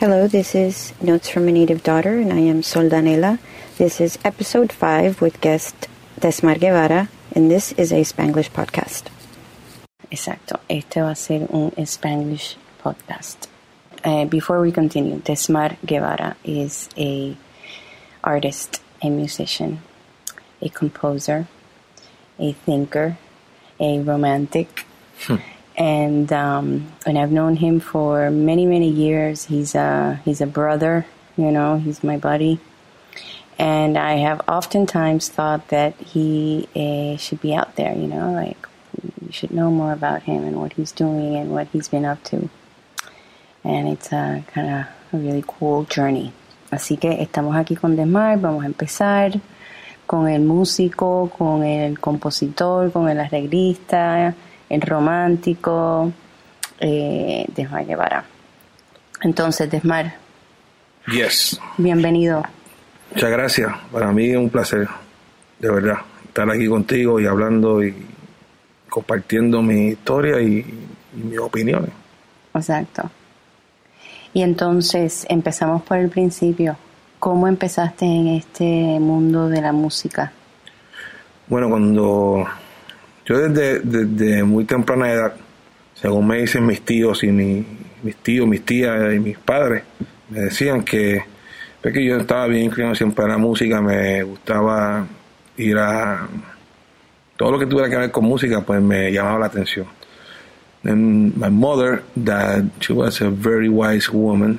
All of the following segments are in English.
Hello, this is Notes from a Native Daughter, and I am Soldanela. This is episode 5 with guest Desmar Guevara, and this is a Spanglish podcast. Exacto, este va a ser un Spanglish podcast. Before we continue, Desmar Guevara is a artist, a musician, a composer, a thinker, a romantic, and I've known him for many, many years. He's a brother, he's my buddy, and I have oftentimes thought that he should be out there, like you should know more about him and what he's doing and what he's been up to, and it's kind of a really cool journey. Así que estamos aquí con Desmar. Vamos a empezar con el músico, con el compositor, con el arreglista, el romántico, Desmar Guevara. Entonces, Desmar. Yes. Bienvenido. Muchas gracias. Para mí es un placer, de verdad, estar aquí contigo y hablando y compartiendo mi historia y mis opiniones. Exacto. Y entonces, empezamos por el principio. ¿Cómo empezaste en este mundo de la música? Bueno, cuando yo desde muy temprana edad, según me dicen mis tíos y mis tías y mis padres, me decían que yo estaba bien inclinado siempre a la música, me gustaba ir a todo lo que tuviera que ver con música, pues me llamaba la atención. And my mother, that she was a very wise woman.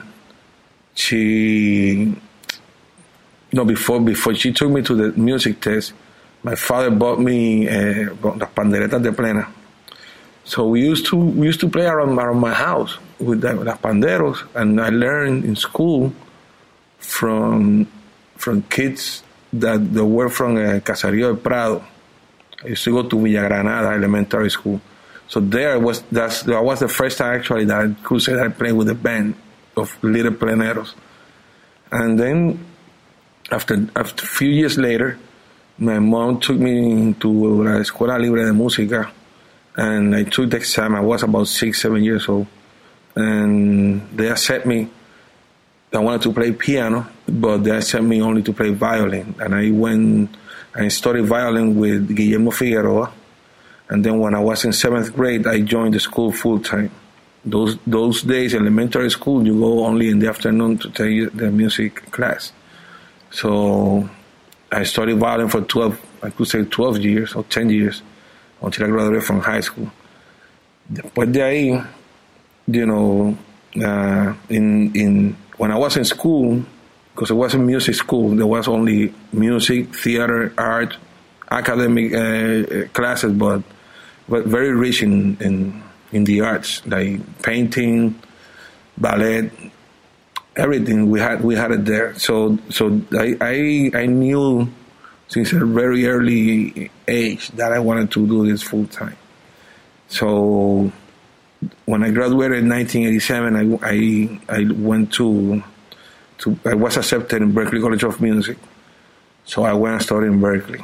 Before she took me to the music test, my father bought me las panderetas de plena. So we used to play around my house with las panderos, and I learned in school from kids that were from Caserío del Prado. I used to go to Villa Granada Elementary School. So that was the first time actually that I could say that I played with a band of little pleneros. And then after a few years later, my mom took me to la Escuela Libre de Música, and I took the exam. I was about 6-7 years old, and they accepted me. I wanted to play piano, but they accepted me only to play violin. And I went and studied violin with Guillermo Figueroa. And then when I was in 7th grade, I joined the school full time. Those days, elementary school, you go only in the afternoon to take the music class. So I studied violin for 12 years or 10 years until I graduated from high school. Después de ahí, when I was in school, because it wasn't music school, there was only music, theater, art, academic classes, but very rich in the arts, like painting, ballet, everything. We had it there. So I knew since a very early age that I wanted to do this full time. So when I graduated in 1987, I was accepted in Berklee College of Music. So I went and studied in Berklee.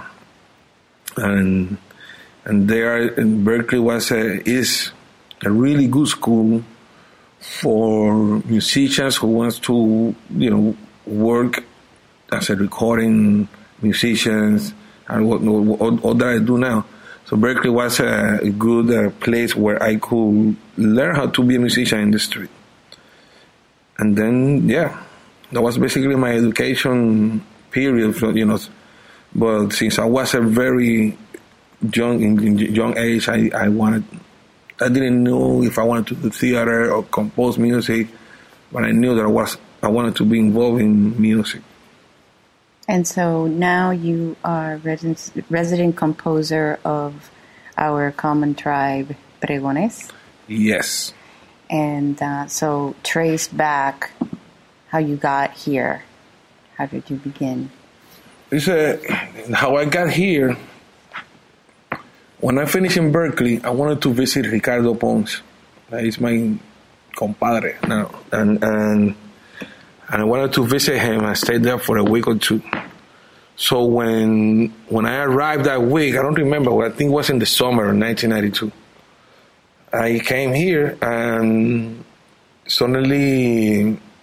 And there in Berklee is a really good school for musicians who wants to work as a recording musicians and what that I do now. So Berklee was a good place where I could learn how to be a musician in the street. And then that was basically my education period. But since I was a very young age, I didn't know if I wanted to do theater or compose music, but I knew that I wanted to be involved in music. And so now you are resident composer of our common tribe, Pregones. Yes. And so trace back how you got here. How did you begin? How I got here. When I finished in Berklee, I wanted to visit Ricardo Pons. He's my compadre now. And I wanted to visit him. I stayed there for a week or two. So when I arrived that week, I don't remember, I think it was in the summer of 1992. I came here and suddenly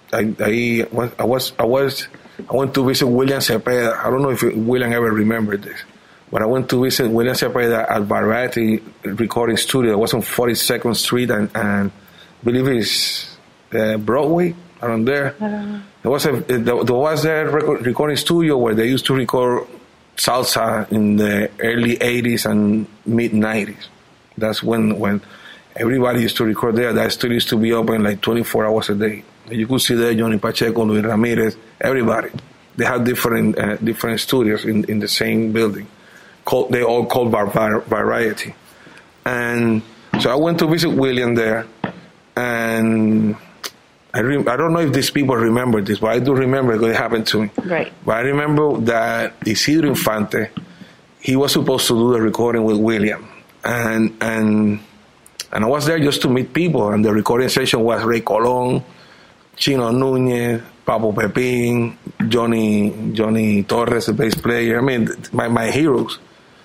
I went to visit William Cepeda. I don't know if William ever remembered this, but I went to visit William Cepeda at Variety recording studio. It was on 42nd Street and I believe it's Broadway around there. I don't know. There was a recording studio where they used to record salsa in the early 80s and mid 90s. That's when everybody used to record there. That studio used to be open like 24 hours a day. You could see there Johnny Pacheco, Luis Ramirez, everybody. They had different studios in the same building. They all called Variety. And so I went to visit William there, and I don't know if these people remember this, but I do remember because it happened to me. Right. But I remember that Isidro Infante, he was supposed to do the recording with William. And I was there just to meet people, and the recording session was Ray Colón, Chino Núñez, Papo Pepín, Johnny Torres, the bass player. I mean, my heroes.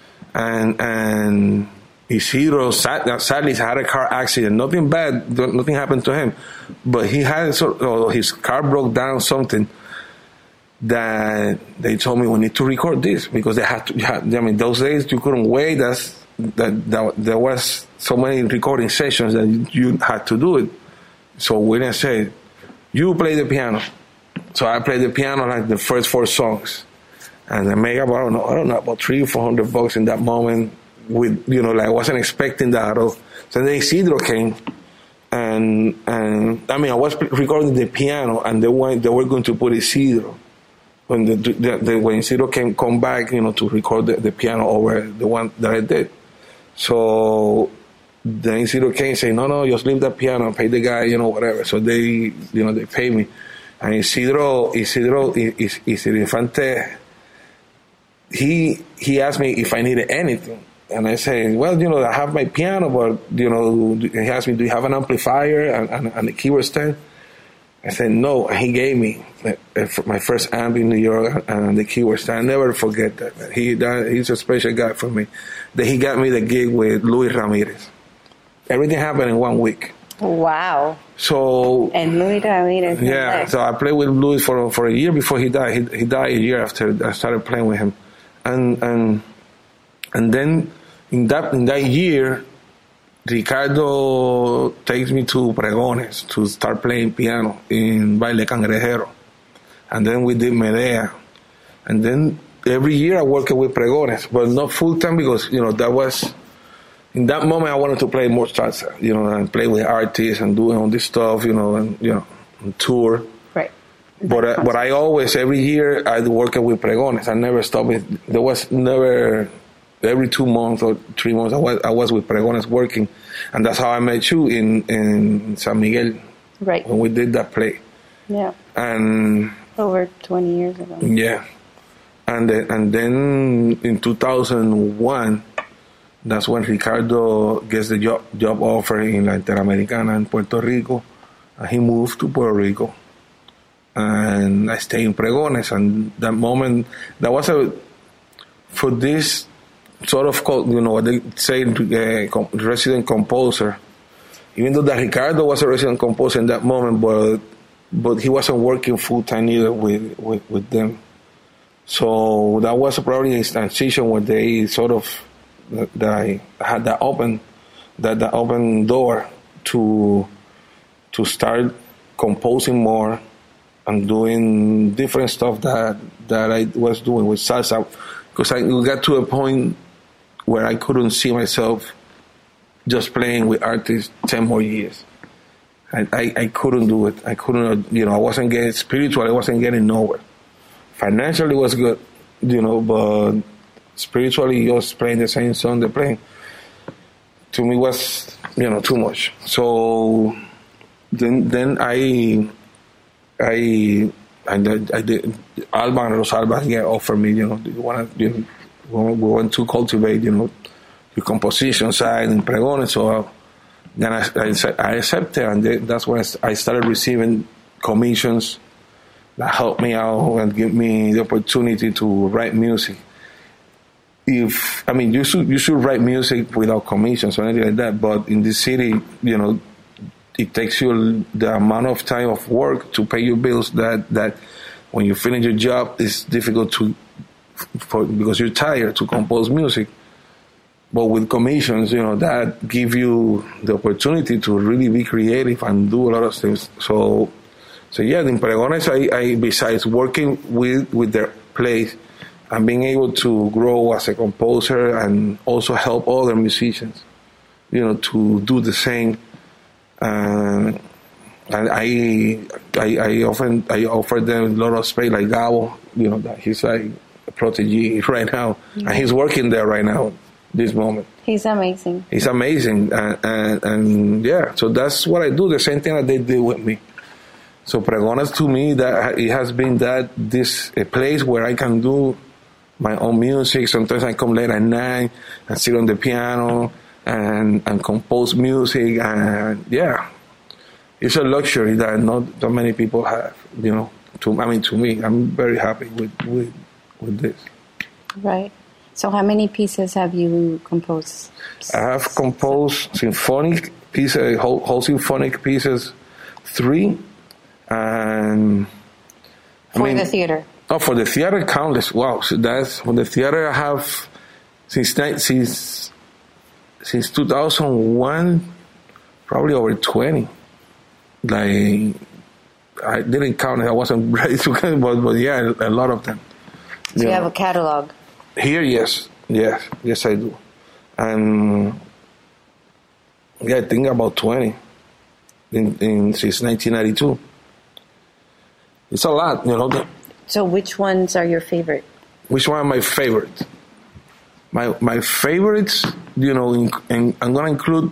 And Isidro sadly had a car accident. Nothing bad, nothing happened to him, but he had his car broke down. Something that they told me we need to record this because they had to. I mean, those days you couldn't wait. There was so many recording sessions that you had to do it. So William said, "You play the piano." So I played the piano like the first 4 songs, and I made about I don't know about $300-400 in that moment. With I wasn't expecting that at all. So then Isidro came, and I mean I was recording the piano, and they were going to put Isidro when when Isidro come back, to record the piano over the one that I did. So then Isidro came and said, no, just leave that piano, pay the guy, whatever. So they pay me, and Isidro Infante, he asked me if I needed anything. And I said, well, I have my piano, but, he asked me, do you have an amplifier and a keyboard stand? I said, no. And he gave me my first amp in New York and the keyboard stand. I'll never forget that. He's a special guy for me. Then he got me the gig with Luis Ramirez. Everything happened in 1 week. Wow. So. And Luis Ramirez. Yeah. So I played with Luis for a year before he died. He died a year after I started playing with him. And then in that year, Ricardo takes me to Pregones to start playing piano in Baile Cangrejero. And then we did Medea. And then every year I worked with Pregones, but not full time because, that was, in that moment I wanted to play more salsa, and play with artists and doing all this stuff, and tour. Right. But I always, every year, I'd work with Pregones. I never stopped it. There was never, every 2 months or 3 months, I was with Pregones working. And that's how I met you in San Miguel. Right. When we did that play. Yeah. And over 20 years ago. Yeah. And then in 2001, that's when Ricardo gets the job offer in La Interamericana in Puerto Rico. And he moved to Puerto Rico. And I stayed in Pregones, and that moment, that was for this sort of, what they say, resident composer. Even though that Ricardo was a resident composer in that moment, but he wasn't working full time either with them. So that was probably a transition where they sort of that I had that open door to start composing more and doing different stuff that I was doing with salsa, because we got to a point where I couldn't see myself just playing with artists 10 more years. I couldn't do it. I couldn't, I wasn't getting spiritual. I wasn't getting nowhere. Financially it was good, but spiritually just playing the same song they're playing to me was, too much. So then I did Alba and Rosalba offered me, we want to cultivate, your composition side in Pregones. So then I accepted, and that's when I started receiving commissions that helped me out and give me the opportunity to write music. You should write music without commissions or anything like that. But in this city, it takes you the amount of time of work to pay your bills that when you finish your job, it's difficult because you're tired to compose music. But with commissions, that give you the opportunity to really be creative and do a lot of things. So yeah, in Pregones, I besides working with their plays and being able to grow as a composer and also help other musicians, to do the same. And I offer them a lot of space, like Gabo, that he's like a protege right now, and he's working there right now, this moment. He's amazing. He's amazing, and yeah, so that's what I do. The same thing that they did with me. So Pregones to me, that it has been a place where I can do my own music. Sometimes I come late at night and sit on the piano and compose music, and yeah, it's a luxury that not that many people have. To me, I'm very happy with this. Right. So how many pieces have you composed? I have composed symphonic pieces, whole symphonic pieces, 3, and for the theater. Oh, for the theater, countless. Wow, so that's for the theater. I have since 2001, probably over 20. Like, I didn't count it. I wasn't ready to count, but yeah, a lot of them. So you have a catalog. Here, yes, I do, and yeah, I think about 20 since 1992. It's a lot, So which ones are your favorite? Which one are my favorites? My favorites, and I'm gonna include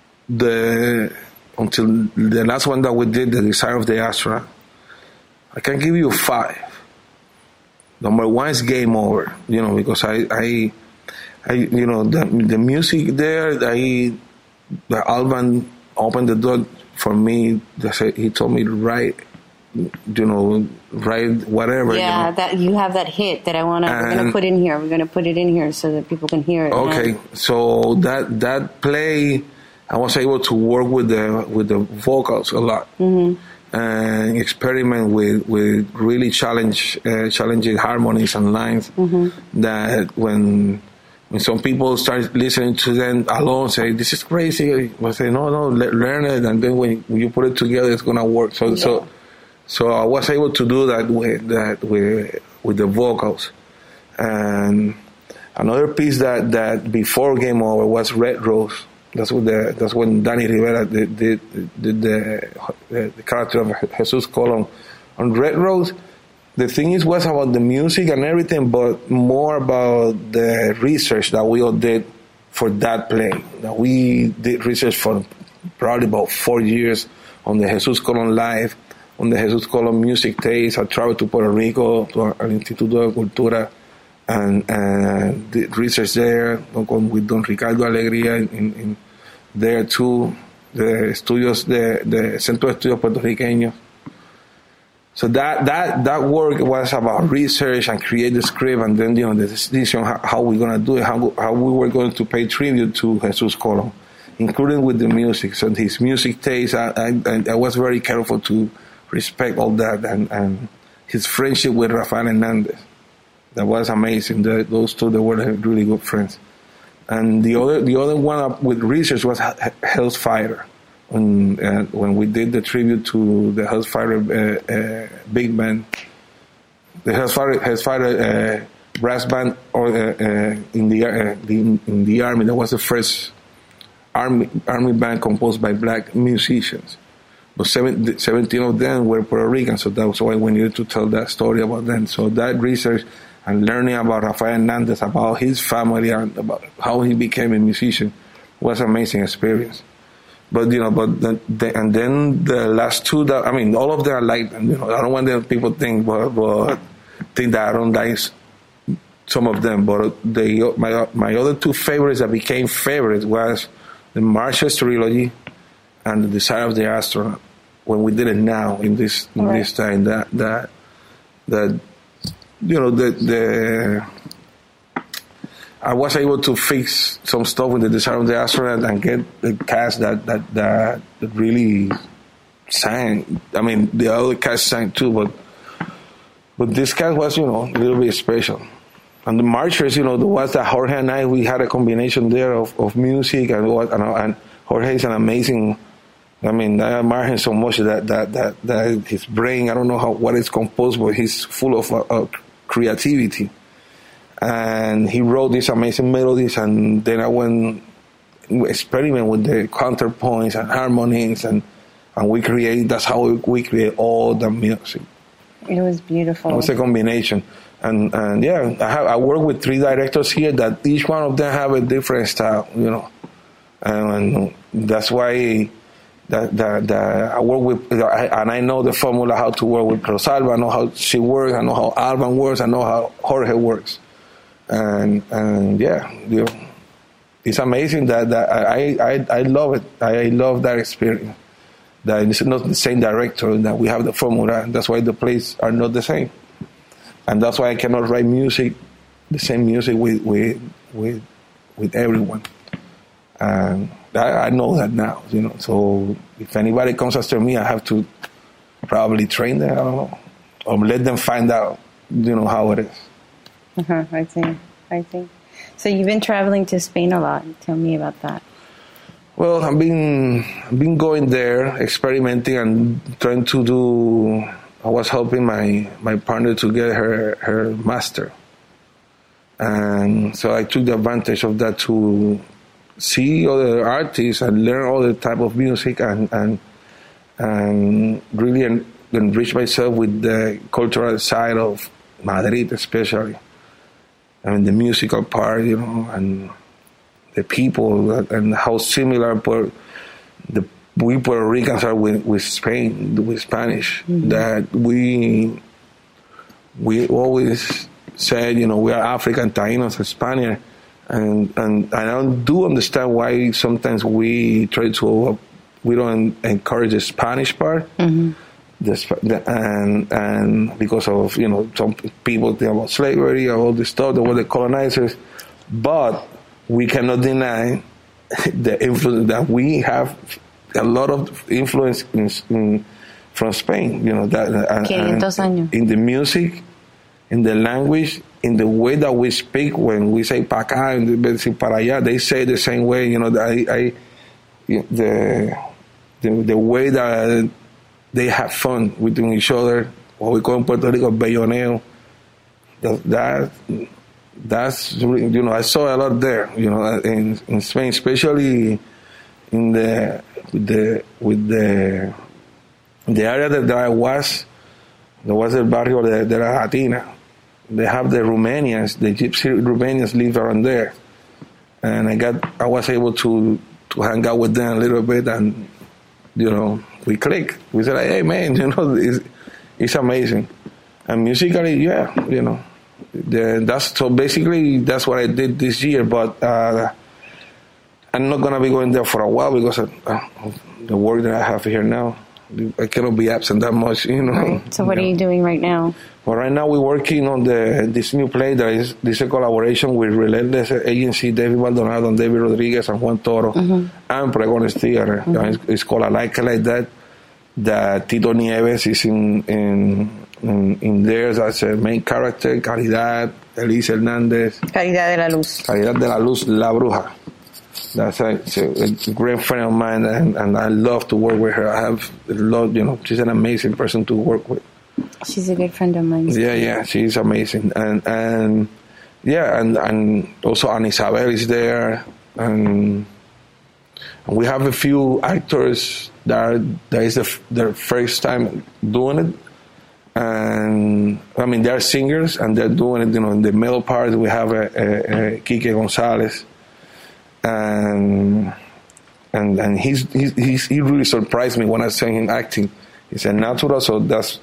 until the last one that we did, The Desire of the Astronaut. I can give you 5. Number 1 is Game Over, because I the music there, the Alban opened the door for me. He told me to write whatever. Yeah, that you have that hit that we're gonna put in here. We're gonna put it in here so that people can hear it. Okay, so that play, I was able to work with the vocals a lot. Mm-hmm. And experiment with really challenging harmonies and lines. Mm-hmm. That when some people start listening to them alone, say this is crazy. I say no, learn it, and then when you put it together, it's gonna work. So I was able to do that with the vocals. And another piece that before Game Over was Red Rose. That's when Danny Rivera did the character of Jesus Colon on Red Rose. The thing was about the music and everything, but more about the research that we all did for that play. That we did research for probably about 4 years on the Jesus Colon life, on the Jesus Colon music taste. I traveled to Puerto Rico to our Instituto de Cultura and did research there with Don Ricardo Alegría in there too, the studios, the Centro de Estudios Puertorriqueños. So that work was about research and create the script, and then the decision how we're gonna do it, how we were going to pay tribute to Jesus Colon, including with the music. So his music taste, I was very careful to respect all that, and his friendship with Rafael Hernandez. That was amazing. Those two, they were really good friends. And the other one with research was Hellfire. When we did the tribute to the Hellfire big band, the Hellfire brass band, or in the army, that was the first army band composed by black musicians. But 17 of them were Puerto Rican, so that was why we needed to tell that story about them. So that research and learning about Rafael Hernandez, about his family, and about how he became a musician was an amazing experience. But and then the last two, all of them I like them. I don't want them people think, but think that I don't like some of them. But my other 2 favorites that became favorites was the Marshes trilogy and The Desire of the Astronaut. When we did it now in this time, I was able to fix some stuff with the Desire of the Astronaut and get the cast that really sang. I mean, the other cast sang too, but this cast was, a little bit special. And the Marchers, there was that Jorge and I, we had a combination there of music, and Jorge is an amazing. I mean, I admire him so much that his brain, I don't know what it's composed, but he's full of creativity. And he wrote these amazing melodies, and then I went experiment with the counterpoints and harmonies, and that's how we create all the music. It was beautiful. It was a combination. And I work with 3 directors here that each one of them have a different style, and that's why that I work with, and I know the formula how to work with Rosalba. I know how she works. I know how Alban works. I know how Jorge works, and it's amazing that I love it. I love that experience. That it's not the same director, that we have the formula, and that's why the plays are not the same, and that's why I cannot write the same music with everyone. And I know that now, so if anybody comes after me, I have to probably train them, I don't know, or let them find out, how it is. I see. So you've been traveling to Spain a lot. Tell me about that. Well, I've been going there, experimenting and trying to do. I was helping my partner to get her master, and so I took the advantage of that to see other artists and learn all the type of music and really enrich myself with the cultural side of Madrid, especially. I mean, the musical part, and the people, and how similar we Puerto Ricans are with Spain, with Spanish. Mm-hmm. That we always said, we are African, Taínos, and Spaniards. And I do understand why sometimes we don't encourage the Spanish part, mm-hmm. and because of some people think about slavery or all this stuff, they were the colonizers, but we cannot deny the influence that we have. A lot of influence from Spain, and in the music, in the language, in the way that we speak. When we say pa acá and para allá, they say the same way. The way that they have fun with each other, what we call in Puerto Rico belloneo. That's I saw a lot there. In Spain, especially in the area that I was. There was el barrio de la Latina. They have the Romanians, the Gypsy Romanians live around there, and I was able to hang out with them a little bit, and we clicked. We said, hey man, it's amazing, and musically, that's what I did this year. But I'm not gonna be going there for a while because of the work that I have here now. I cannot be absent that much, Right. So what are you doing right now? Well, right now we're working on this new play that is a collaboration with Relentless Agency, David Maldonado and David Rodriguez and Juan Toro, mm-hmm. and Pregones Theater. Mm-hmm. It's called I Like It Like That. That Tito Nieves is in there as a main character. Caridad, Elise Hernández. Caridad de la Luz. Caridad de la Luz, La Bruja. That's a great friend of mine, and I love to work with her. I have loved, she's an amazing person to work with. She's a good friend of mine. Yeah, she's amazing, and also Ana Isabel is there, and we have a few actors that is their first time doing it, and I mean they're singers and they're doing it. In the middle part we have a Quique Gonzalez. And he really surprised me when I saw him acting. He's a natural, so that's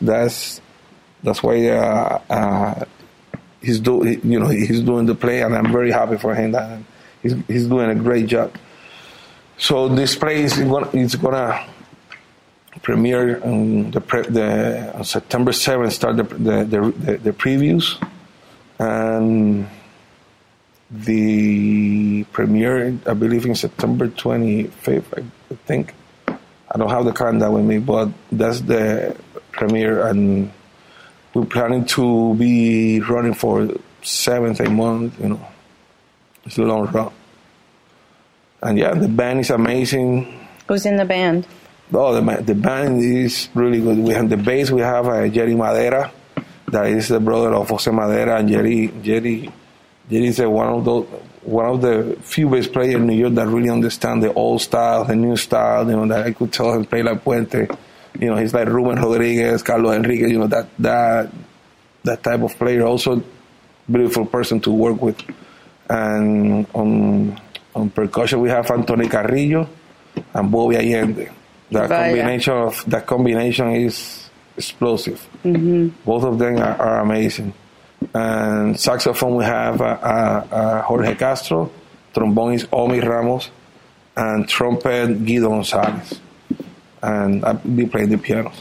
why he's doing the play, and I'm very happy for him that he's doing a great job. So this play is gonna premiere on on September 7th. Start the previews, and The premiere, I believe, in September 25th, I think. I don't have the calendar with me, but that's the premiere, and we're planning to be running for 7-8 months. It's a long run. And yeah, the band is amazing. Who's in the band? Oh, the band is really good. We have the bass. We have Jerry Madera, that is the brother of Jose Madera, and Jerry is one of the few bass players in New York that really understand the old style, the new style. That I could tell him play like Puente. He's like Ruben Rodriguez, Carlos Enriquez. That type of player. Also, beautiful person to work with. And on percussion, we have Anthony Carrillo and Bobby Allende. That combination is explosive. Mm-hmm. Both of them are amazing. And saxophone, we have Jorge Castro. Trombone is Omi Ramos. And trumpet, Guido Gonzalez. And I'll be playing the pianos.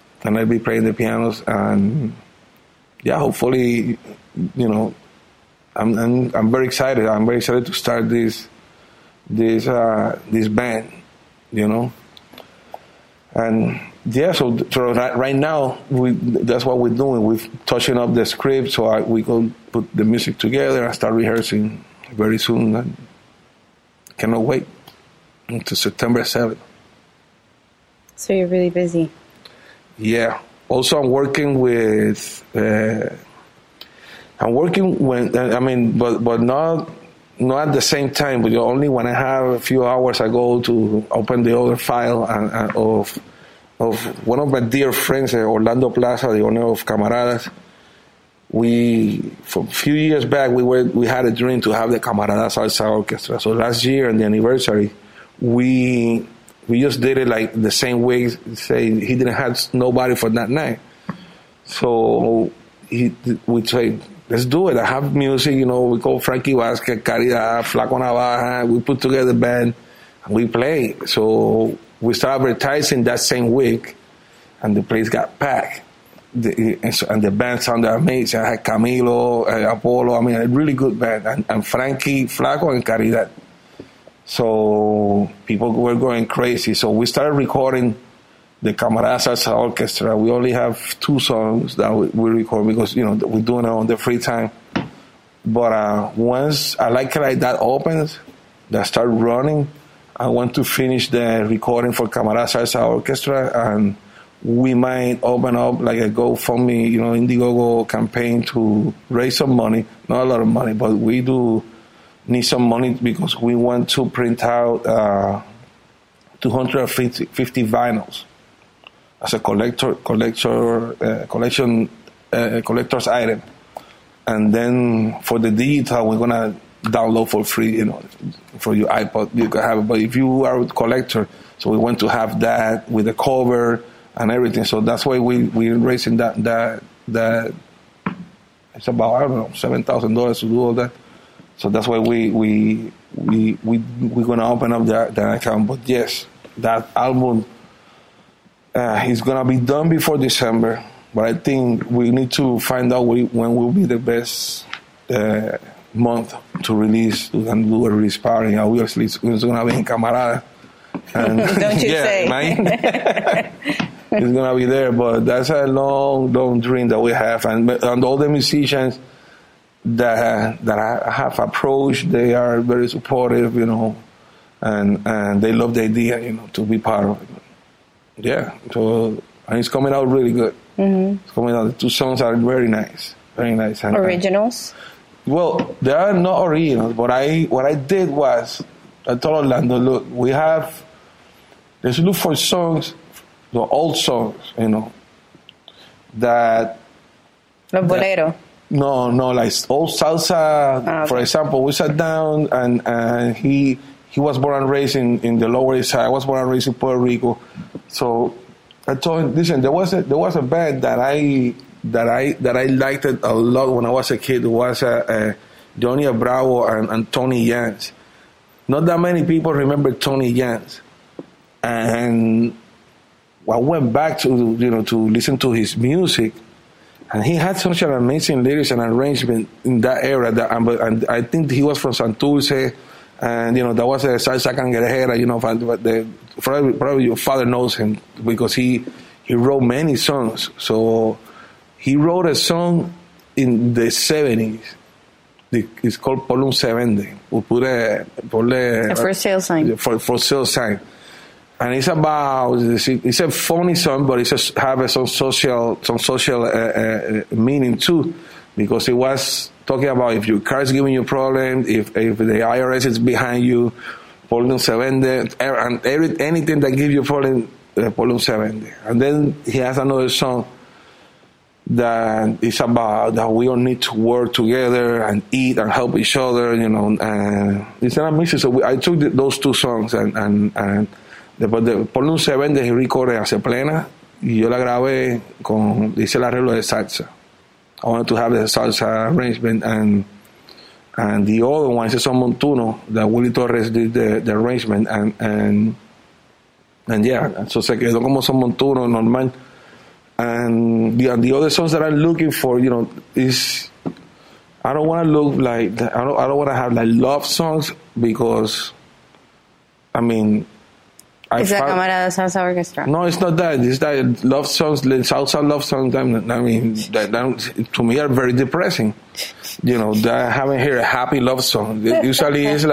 And yeah, hopefully, I'm very excited. I'm very excited to start this band, And yeah, so right now that's what we're doing. We're touching up the script, so we go put the music together and start rehearsing very soon. And cannot wait until September 7th. So you're really busy. Yeah. Also, I'm working with. But not at the same time. But only when I have a few hours, I go to open the other file of one of my dear friends, Orlando Plaza, the owner of Camaradas. For a few years back, we had a dream to have the Camaradas Salsa Orchestra. So last year, on the anniversary, we just did it like the same way. Say he didn't have nobody for that night, so we say, let's do it. I have music, we call Frankie Vasquez, Caridad, Flaco Navaja. We put together the band and we play. So we started advertising that same week, and the place got packed. And the band sounded amazing. I had Camilo, Apollo. A really good band. And Frankie, Flaco, and Caridad. So people were going crazy. So we started recording the Camaradas Salsa Orchestra. We only have 2 songs that we record because, we're doing it on the free time. But once I like that opens, that start running, I want to finish the recording for Camaradas Salsa Orchestra, and we might open up like a GoFundMe, Indiegogo campaign to raise some money. Not a lot of money, but we do need some money because we want to print out 250 vinyls as a collector's item, and then for the digital we're gonna download for free. For your iPod you can have it, but if you are a collector, so we want to have that with the cover and everything. So that's why we're raising that. It's about $7,000 to do all that. So that's why we're gonna open up that account. But yes, that album is gonna be done before December. But I think we need to find out when will be the best month to release and do a release party. Obviously, it's gonna be in Camarada. And don't you say? It's gonna be there. But that's a long, long dream that we have, and all the musicians that I have approached, they are very supportive, and they love the idea, to be part of it. Yeah, so and it's coming out really good. Mm-hmm. It's coming out. The 2 songs are very nice, very nice. And, originals? Well, they are not originals, but what I did was I told Orlando, look, let's look for songs, the old songs, that. Los boleros. No, like old salsa. Okay. For example, we sat down and he was born and raised in the Lower East Side. I was born and raised in Puerto Rico. So I told him, listen, there was a band that I liked it a lot when I was a kid. It was Johnny Bravo and Tony Yance. Not that many people remember Tony Yance. And I went back to to listen to his music. And he had such an amazing lyrics and arrangement in that era. And I think he was from Santurce, and that was a salsa cangrejera. But probably your father knows him because he wrote many songs. So he wrote a song in the 70s. It's called Por un se vende. A for sale sign. For sale sign. And it's a funny song, but it have some social meaning too, because it was talking about if your car is giving you problems, if the IRS is behind you, por un se vende, and anything that gives you problem, por un se vende. And then he has another song that is about that we all need to work together and eat and help each other, it's an amazing. So I took those two songs and después de Por un se vende, he recorded Hace Plena, y yo la grabé hice el arreglo de salsa. I wanted to have the salsa arrangement, and the other one is Son Montuno, that Willie Torres did the arrangement, and yeah, so se quedó como Son Montuno, normal. And the other songs that I'm looking for, is I don't want to look like I don't want to have like love songs, because Is that Camarada Salsa Orchestra? No, it's not that. It's that love songs, salsa love songs. That to me are very depressing. That haven't heard a happy love song. Usually it's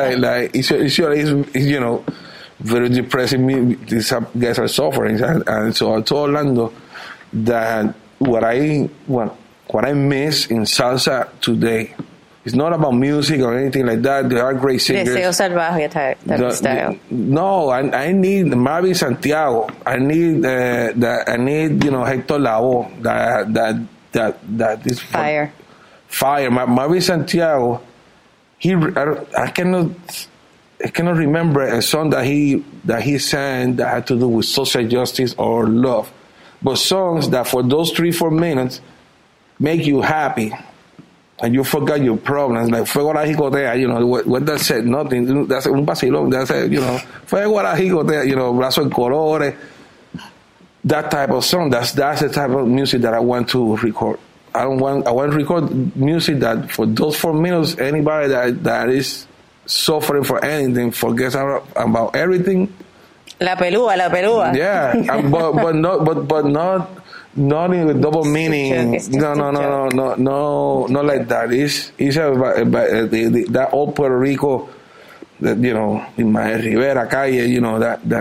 like very depressing. These guys are suffering, and so I told Orlando that what I miss in salsa today. It's not about music or anything like that. There are great singers. Deseo Salvaje type style. No, I need Marvin Santiago. I need Hector Lavoe. That is fire. Fire. Marvin Santiago. I cannot remember a song that he sang that had to do with social justice or love, but songs that for those 3-4 minutes make you happy. And you forgot your problems, like Fuego a la Jicotea, what that said, nothing, that's un vacilón, that's Fuego a la Jicotea, Brazo en Colores, that type of song, that's the type of music that I want to record. I want to record music that for those 4 minutes, anybody that is suffering for anything, forgets about everything. La pelúa. Yeah, but not in double meaning. No, not like that. It's that old Puerto Rico, that in my Rivera Calle,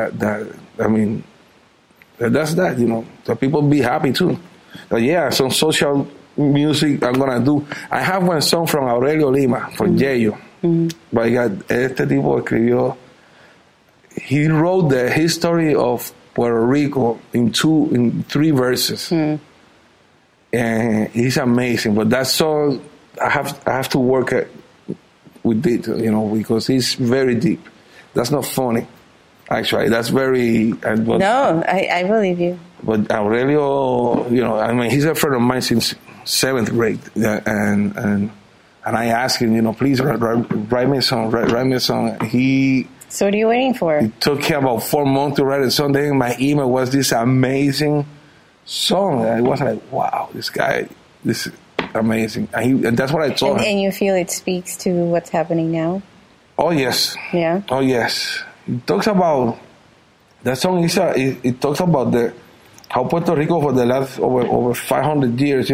that's that. So people be happy too. But yeah, some social music I'm gonna do. I have one song from Aurelio Lima for Yeyo. But este tipo escribió. He wrote the history of Puerto Rico in 3 verses, and he's amazing. But that song, I have to work with it, because it's very deep. That's not funny, actually. That's very. No, I believe you. But Aurelio, he's a friend of mine since 7th grade, and I asked him, please write me a song. Write me a song. So what are you waiting for? It took him about 4 months to write a song. Then my email was this amazing song. And I was like, wow, this is amazing. And that's what I told him. And you feel it speaks to what's happening now? Oh, yes. Yeah? Oh, yes. It talks about, that song it talks about how Puerto Rico for the last over 500 years,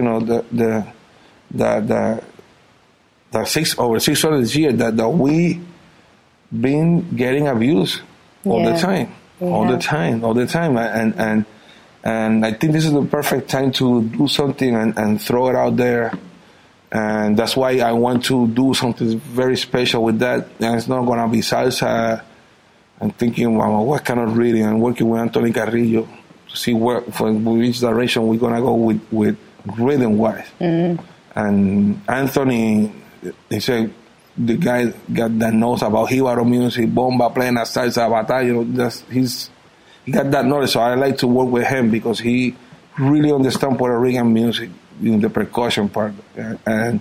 over 600 years that we been getting abused all the time, all the time, and I think this is the perfect time to do something and throw it out there, and that's why I want to do something very special with that. And it's not gonna be salsa. I'm thinking, well, what kind of reading? I'm working with Anthony Carrillo to see which direction we're gonna go with rhythm wise. And Anthony, he said, the guy that knows about Jíbaro music, bomba, plena, salsa, batalla, he got that knowledge. So I like to work with him because he really understands Puerto Rican music, the percussion part, and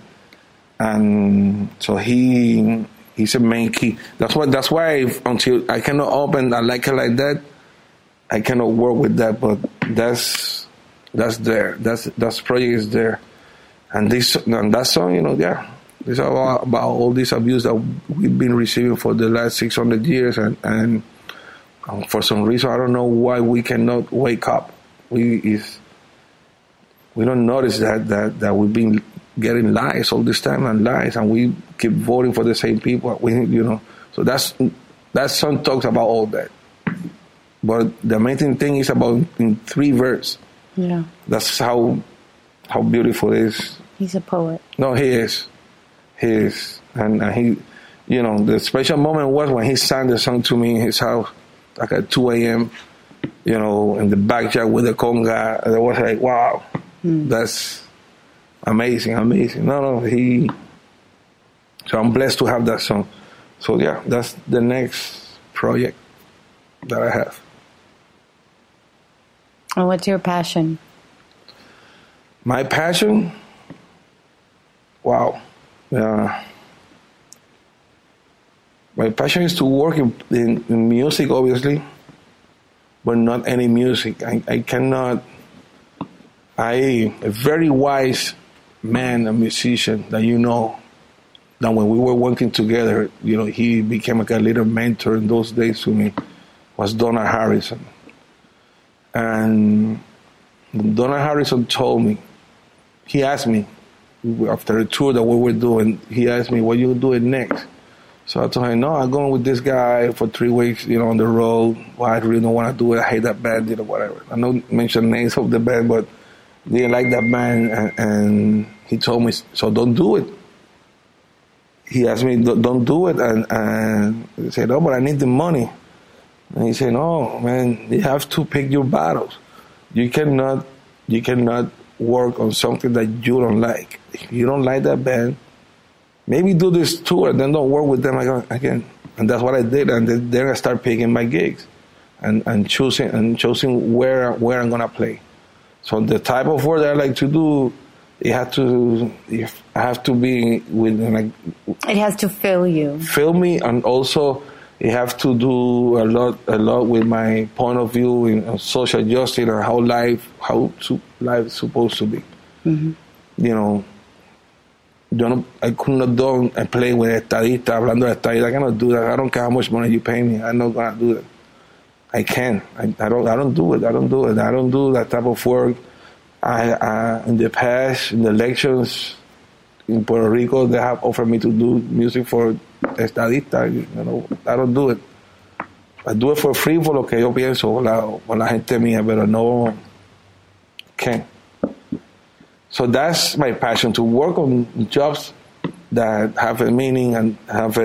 so he's a main key. That's why until I cannot open a like it like that, I cannot work with that. But that's there. That project is there. And that song, it's about all this abuse that we've been receiving for the last 600 years, and for some reason, I don't know why we cannot wake up. We don't notice that we've been getting lies all this time and we keep voting for the same people. So that song talks about all that. But the amazing thing is about in 3 verses. Yeah. That's how beautiful it is. He's a poet. No, he is. He is. And he, the special moment was when he sang the song to me in his house, like at 2 a.m., in the backyard with the conga. And I was like, wow, that's amazing. So I'm blessed to have that song. So yeah, that's the next project that I have. And what's your passion? My passion? Wow. My passion is to work in music, obviously, but not any music. I cannot. A very wise man, a musician that that when we were working together, he became like a little mentor in those days to me, was Donald Harrison. And Donald Harrison told me, he asked me, after a tour that we were doing, he asked me, what are you doing next? So I told him, no, I'm going with this guy for 3 weeks, on the road. Well, I really don't want to do it. I hate that band, whatever. I don't mention names of the band, but they didn't like that band. And he told me, so don't do it. He asked me, don't do it. And he said, oh, but I need the money. And he said, no, man, you have to pick your battles. You cannot work on something that you don't like. If you don't like that band, maybe do this tour, then don't work with them again. And that's what I did. And then I started picking my gigs and choosing where I'm gonna play. So the type of work that I like to do, I have to be with it has to fill you. Fill me, and also you have to do a lot with my point of view in social justice and how life is supposed to be. Mm-hmm. I could not do and play with estadistas, hablando de estadistas. I cannot do that. I don't care how much money you pay me. I'm not gonna do that. I can't. I don't do it. I don't do it. I don't do that type of work. In the past, in the elections in Puerto Rico, they have offered me to do music for estadistas. I don't do it. I do it for free, for lo que yo pienso, con la gente mía, pero no can't. So that's my passion, to work on jobs that have a meaning and have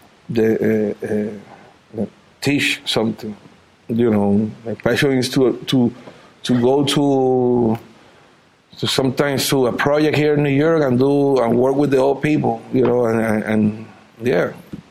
teach something. My passion is to go to sometimes to a project here in New York and work with the old people, and yeah,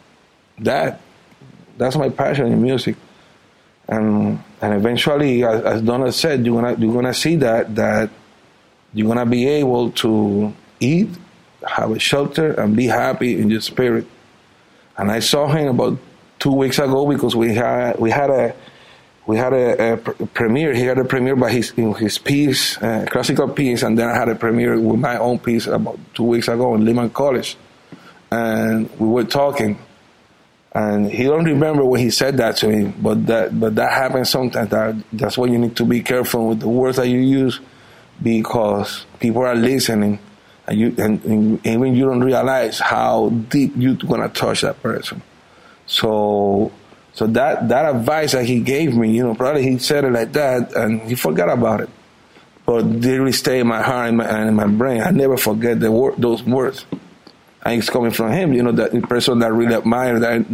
that's my passion in music. And eventually, as Donald said, you're gonna see that you're gonna be able to eat, have a shelter, and be happy in your spirit. And I saw him about 2 weeks ago because we had a premiere. He had a premiere by his piece, classical piece, and then I had a premiere with my own piece about 2 weeks ago in Lehman College. And we were talking, and he don't remember when he said that to me, but that happens sometimes. That's why you need to be careful with the words that you use, because people are listening, and even you don't realize how deep you're gonna touch that person. So that advice that he gave me, probably he said it like that and he forgot about it, but they really stay in my heart and in my brain. I never forget those words. And it's coming from him, that person that I really admire, that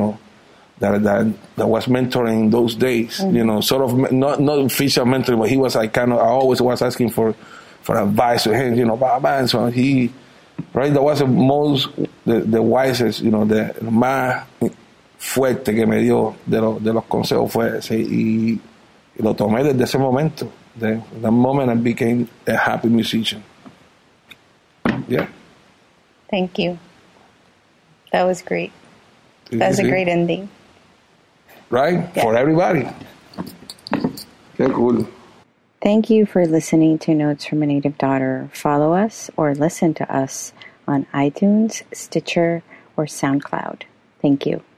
was mentoring those days, sort of not official mentoring, but he was like I always was asking for advice to him, and so he, right, that was the wisest, the más fuerte que me dio de los consejos fue ese, y lo tomé desde ese momento. That moment I became a happy musician. Yeah. Thank you. That was great. That was a great ending. Right? Yeah. For everybody. Okay, cool. Thank you for listening to Notes from a Native Daughter. Follow us or listen to us on iTunes, Stitcher, or SoundCloud. Thank you.